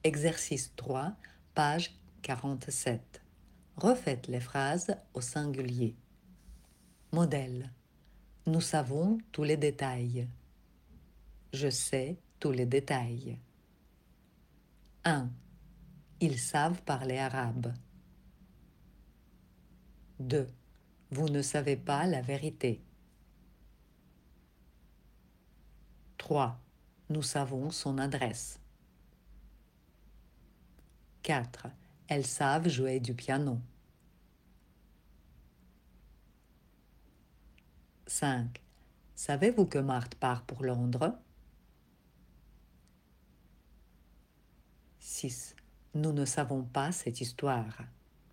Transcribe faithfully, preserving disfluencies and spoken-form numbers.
Exercice trois, page quarante-sept. Refaites les phrases au singulier. Modèle. Nous savons tous les détails. Je sais tous les détails. un. Ils savent parler arabe. deux. Vous ne savez pas la vérité. trois. Nous savons son adresse. quatre. Elles savent jouer du piano. cinq. Savez-vous que Marthe part pour Londres? six. Nous ne savons pas cette histoire.